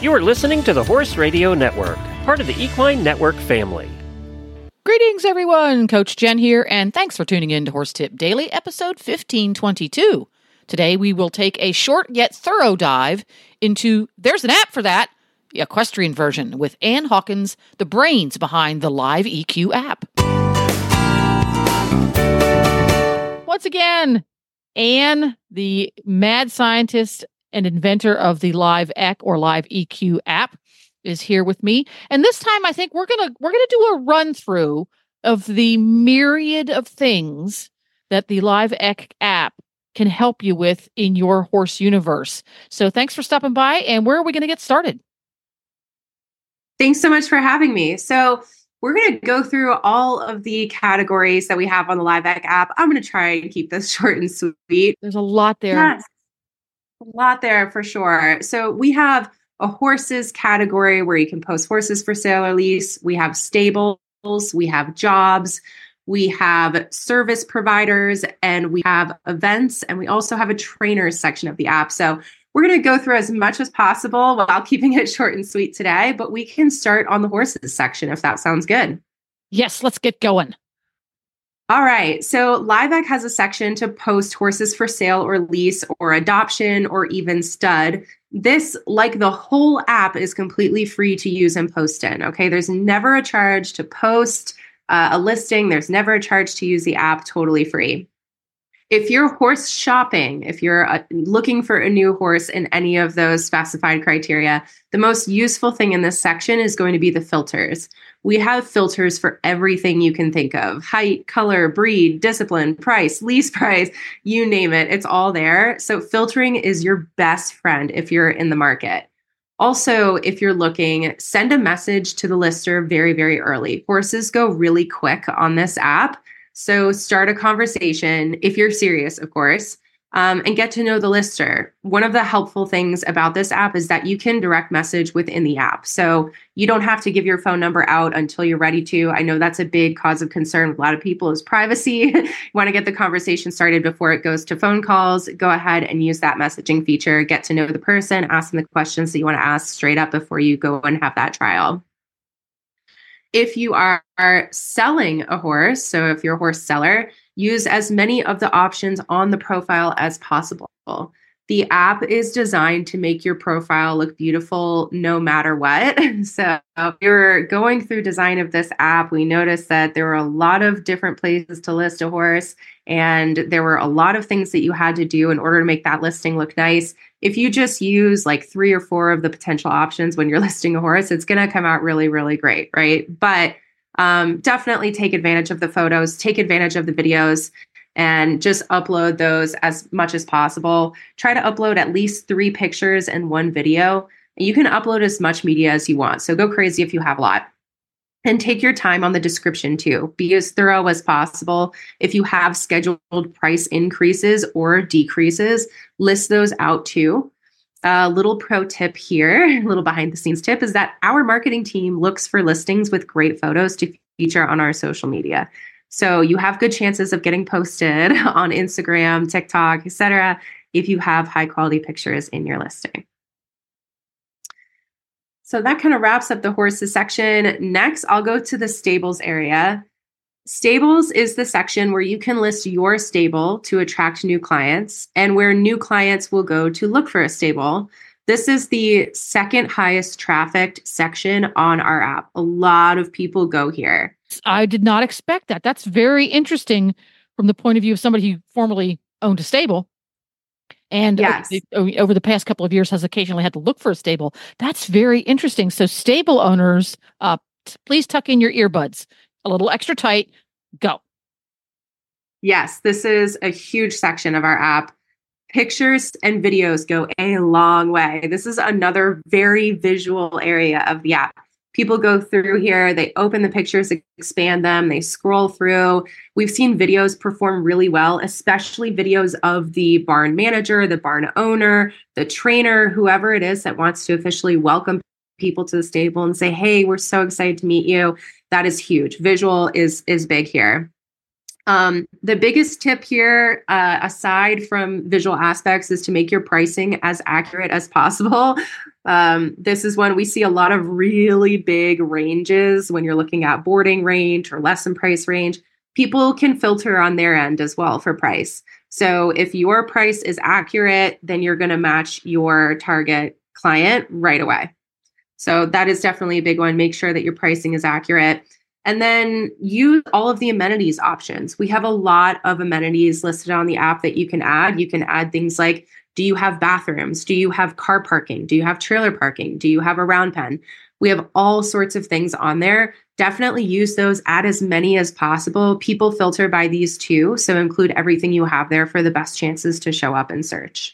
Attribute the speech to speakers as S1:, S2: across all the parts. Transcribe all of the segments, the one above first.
S1: You are listening to the Horse Radio Network, part of the Equine Network family.
S2: Greetings, everyone. Coach Jen here, and thanks for tuning in to Horse Tip Daily, episode 1522. Today, we will take a short yet thorough dive into, there's an app for that, the equestrian version with Ann Hawkins, the brains behind the Live EQ app. Once again, Ann, the mad scientist and inventor of the Live EQ or Live EQ app, is here with me. And this time I think we're gonna do a run through of the myriad of things that the Live EQ app can help you with in your horse universe. So thanks for stopping by, and where are we going to get started?
S3: Thanks so much for having me. So we're going to go through all of the categories that we have on the Live EQ app. I'm going to try and keep this short and sweet.
S2: There's a lot there.
S3: Yes, a lot there for sure. So we have a horses category where you can post horses for sale or lease. We have stables, we have jobs, we have service providers, and we have events, and we also have a trainers section of the app. So we're going to go through as much as possible while keeping it short and sweet today, but we can start on the horses section if that sounds good.
S2: Yes, let's get going.
S3: All right. So Live EQ has a section to post horses for sale or lease or adoption or even stud. This, like the whole app, is completely free to use and post in. Okay. There's never a charge to post a listing. There's never a charge to use the app, totally free. If you're horse shopping, if you're looking for a new horse in any of those specified criteria, the most useful thing in this section is going to be the filters. We have filters for everything you can think of: height, color, breed, discipline, price, lease price, you name it. It's all there. So filtering is your best friend if you're in the market. Also, if you're looking, send a message to the lister very, very early. Horses go really quick on this app. So start a conversation, if you're serious, of course, and get to know the lister. One of the helpful things about this app is that you can direct message within the app. So you don't have to give your phone number out until you're ready to. I know that's a big cause of concern with a lot of people is privacy. You want to get the conversation started before it goes to phone calls. Go ahead and use that messaging feature. Get to know the person, ask them the questions that you want to ask straight up before you go and have that trial. If you are selling a horse, so if you're a horse seller, use as many of the options on the profile as possible. The app is designed to make your profile look beautiful no matter what. So if you're going through design of this app, we noticed that there were a lot of different places to list a horse, and there were a lot of things that you had to do in order to make that listing look nice. If you just use like 3 or 4 of the potential options when you're listing a horse, it's going to come out really, really great, right? But definitely take advantage of the photos, take advantage of the videos, and just upload those as much as possible. Try to upload at least 3 pictures and 1 video. And you can upload as much media as you want. So go crazy if you have a lot. And take your time on the description too. Be as thorough as possible. If you have scheduled price increases or decreases, list those out too. A little pro tip here, a little behind the scenes tip, is that our marketing team looks for listings with great photos to feature on our social media. So you have good chances of getting posted on Instagram, TikTok, etc. if you have high quality pictures in your listing. So that kind of wraps up the horses section. Next, I'll go to the stables area. Stables is the section where you can list your stable to attract new clients and where new clients will go to look for a stable. This is the second highest trafficked section on our app. A lot of people go here.
S2: I did not expect that. That's very interesting from the point of view of somebody who formerly owned a stable. And
S3: yes,
S2: over the past couple of years has occasionally had to look for a stable. That's very interesting. So stable owners, please tuck in your earbuds a little extra tight. Go.
S3: Yes, this is a huge section of our app. Pictures and videos go a long way. This is another very visual area of the app. People go through here, they open the pictures, expand them, they scroll through. We've seen videos perform really well, especially videos of the barn manager, the barn owner, the trainer, whoever it is that wants to officially welcome people to the stable and say, hey, we're so excited to meet you. That is huge. Visual is big here. The biggest tip here, aside from visual aspects, is to make your pricing as accurate as possible. This is when we see a lot of really big ranges when you're looking at boarding range or lesson price range. People can filter on their end as well for price. So if your price is accurate, then you're going to match your target client right away. So that is definitely a big one. Make sure that your pricing is accurate. And then use all of the amenities options. We have a lot of amenities listed on the app that you can add. You can add things like, do you have bathrooms? Do you have car parking? Do you have trailer parking? Do you have a round pen? We have all sorts of things on there. Definitely use those, add as many as possible. People filter by these too, so include everything you have there for the best chances to show up in search.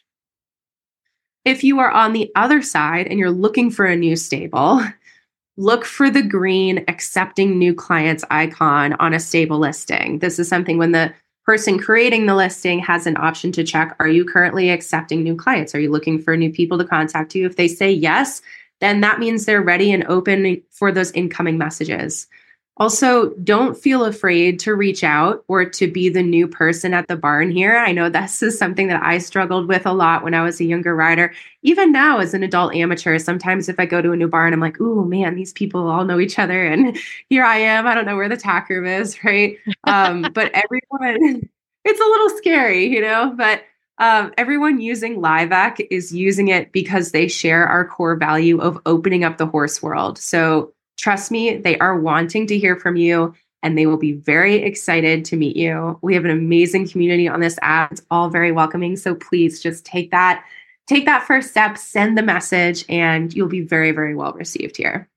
S3: If you are on the other side and you're looking for a new stable, look for the green accepting new clients icon on a stable listing. This is something when the person creating the listing has an option to check, are you currently accepting new clients? Are you looking for new people to contact you? If they say yes, then that means they're ready and open for those incoming messages. Also, don't feel afraid to reach out or to be the new person at the barn here. I know this is something that I struggled with a lot when I was a younger rider. Even now as an adult amateur, sometimes if I go to a new barn, I'm like, oh man, these people all know each other. And here I am, I don't know where the tack room is, right? But everyone, it's a little scary, but everyone using LiveEq is using it because they share our core value of opening up the horse world. So trust me, they are wanting to hear from you and they will be very excited to meet you. We have an amazing community on this app. It's all very welcoming. So please just take that first step, send the message, and you'll be very, very well received here.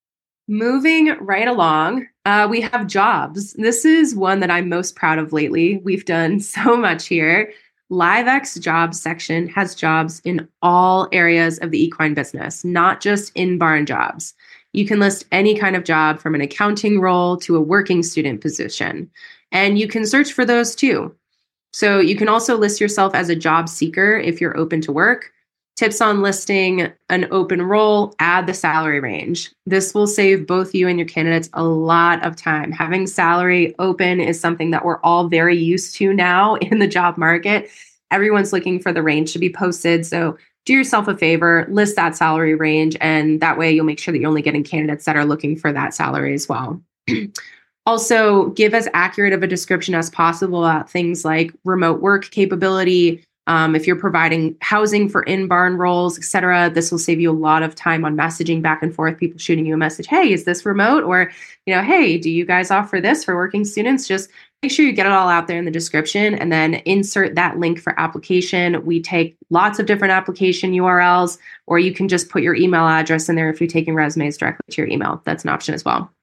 S3: Moving right along, we have jobs. This is one that I'm most proud of lately. We've done so much here. LiveEq's jobs section has jobs in all areas of the equine business, not just in-barn jobs. You can list any kind of job from an accounting role to a working student position, and you can search for those too. So you can also list yourself as a job seeker if you're open to work. Tips on listing an open role, add the salary range. This will save both you and your candidates a lot of time. Having salary open is something that we're all very used to now in the job market. Everyone's looking for the range to be posted. So do yourself a favor, list that salary range, and that way you'll make sure that you're only getting candidates that are looking for that salary as well. Also, give as accurate of a description as possible about things like remote work capability. If you're providing housing for in-barn roles, et cetera, this will save you a lot of time on messaging back and forth, people shooting you a message, hey, is this remote? Or, hey, do you guys offer this for working students? Just make sure you get it all out there in the description and then insert that link for application. We take lots of different application URLs, or you can just put your email address in there if you're taking resumes directly to your email. That's an option as well.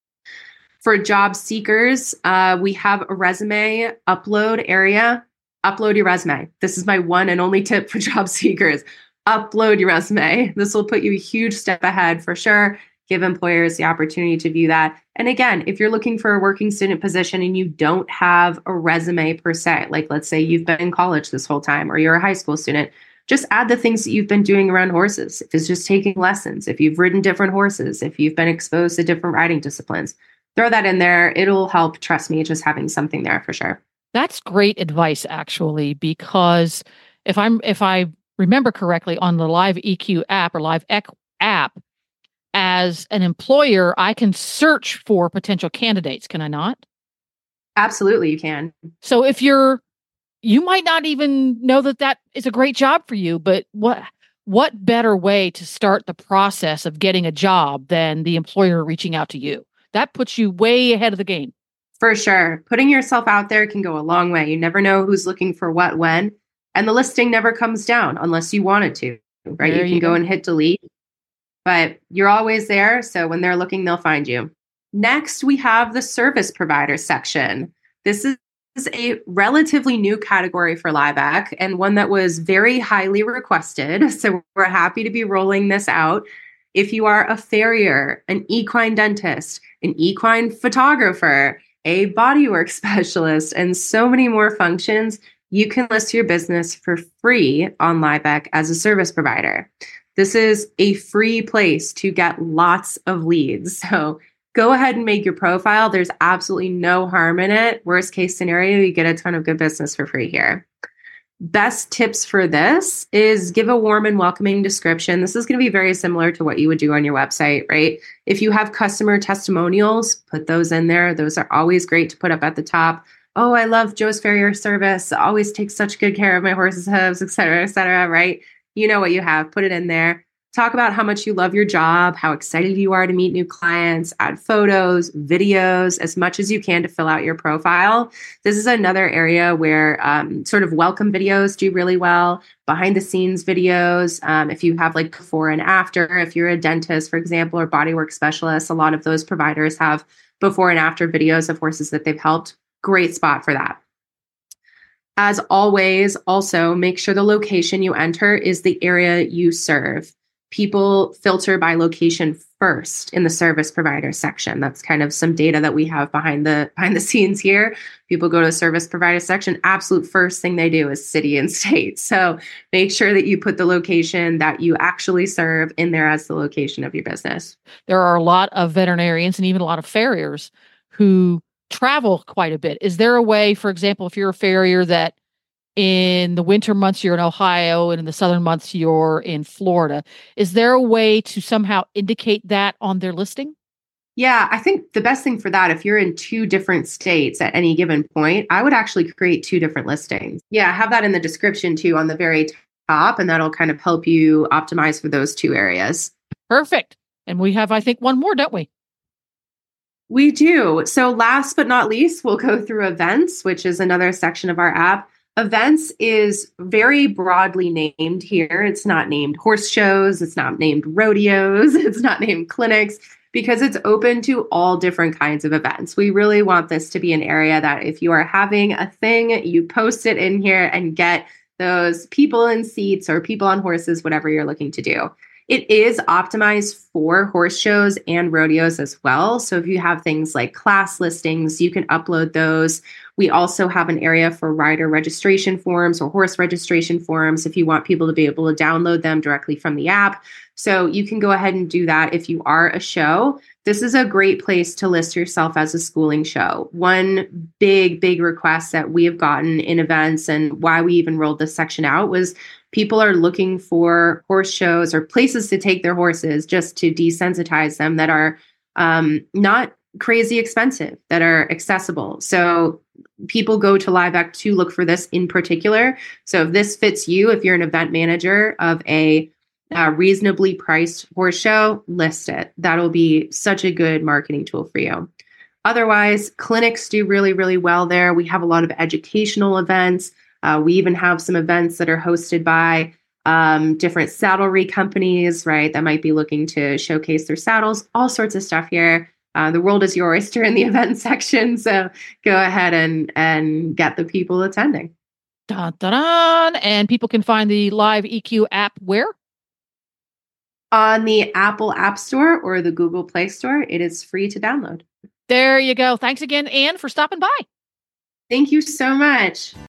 S3: For job seekers, we have a resume upload area. Upload your resume. This is my one and only tip for job seekers. Upload your resume. This will put you a huge step ahead for sure. Give employers the opportunity to view that. And again, if you're looking for a working student position and you don't have a resume per se, like let's say you've been in college this whole time or you're a high school student, just add the things that you've been doing around horses. If it's just taking lessons, if you've ridden different horses, if you've been exposed to different riding disciplines, throw that in there. It'll help, trust me, just having something there for sure.
S2: That's great advice, actually, because if I remember correctly, on the LiveEQ app or LiveEq app, as an employer, I can search for potential candidates. Can I not?
S3: Absolutely, you can.
S2: So if you might not even know that is a great job for you, but what better way to start the process of getting a job than the employer reaching out to you? That puts you way ahead of the game.
S3: For sure. Putting yourself out there can go a long way. You never know who's looking for what, when, and the listing never comes down unless you want it to, right? You can go and hit delete, but you're always there. So when they're looking, they'll find you. Next, we have the service provider section. This is a relatively new category for LiveEq and one that was very highly requested. So we're happy to be rolling this out. If you are a farrier, an equine dentist, an equine photographer, a bodywork specialist, and so many more functions, you can list your business for free on LiveEq as a service provider. This is a free place to get lots of leads. So go ahead and make your profile. There's absolutely no harm in it. Worst case scenario, you get a ton of good business for free here. Best tips for this is give a warm and welcoming description. This is going to be very similar to what you would do on your website, right? If you have customer testimonials, put those in there. Those are always great to put up at the top. Oh, I love Joe's Farrier service. Always takes such good care of my horse's hooves, et cetera, right? You know what you have. Put it in there. Talk about how much you love your job, how excited you are to meet new clients, add photos, videos, as much as you can to fill out your profile. This is another area where sort of welcome videos do really well, behind the scenes videos. If you have like before and after, if you're a dentist, for example, or bodywork specialist, a lot of those providers have before and after videos of horses that they've helped. Great spot for that. As always, also make sure the location you enter is the area you serve. People filter by location first in the service provider section. That's kind of some data that we have behind the scenes here. People go to the service provider section. Absolute first thing they do is city and state. So make sure that you put the location that you actually serve in there as the location of your business.
S2: There are a lot of veterinarians and even a lot of farriers who travel quite a bit. Is there a way, for example, if you're a farrier that in the winter months you're in Ohio and in the southern months you're in Florida, is there a way to somehow indicate that on their listing?
S3: Yeah, I think the best thing for that, if you're in 2 different states at any given point, I would actually create 2 different listings. Yeah, have that in the description too on the very top, and that'll kind of help you optimize for those 2 areas.
S2: Perfect. And we have, I think, one more, don't we?
S3: We do. So last but not least, we'll go through events, which is another section of our app. Events is very broadly named here. It's not named horse shows. It's not named rodeos. It's not named clinics because it's open to all different kinds of events. We really want this to be an area that if you are having a thing, you post it in here and get those people in seats or people on horses, whatever you're looking to do. It is optimized for horse shows and rodeos as well. So if you have things like class listings, you can upload those. We also have an area for rider registration forms or horse registration forms if you want people to be able to download them directly from the app. So you can go ahead and do that if you are a show. This is a great place to list yourself as a schooling show. One big request that we have gotten in events and why we even rolled this section out was people are looking for horse shows or places to take their horses just to desensitize them that are not crazy expensive, that are accessible. So people go to LiveVac to look for this in particular. So if this fits you, if you're an event manager of a reasonably priced horse show, list it. That'll be such a good marketing tool for you. Otherwise, clinics do really well there. We have a lot of educational events. We even have some events that are hosted by different saddlery companies, right, that might be looking to showcase their saddles, all sorts of stuff here. The world is your oyster in the event section. So go ahead and get the people attending.
S2: Dun, dun, dun. And people can find the Live EQ app where?
S3: On the Apple App Store or the Google Play Store. It is free to download.
S2: There you go. Thanks again, Anne, for stopping by.
S3: Thank you so much.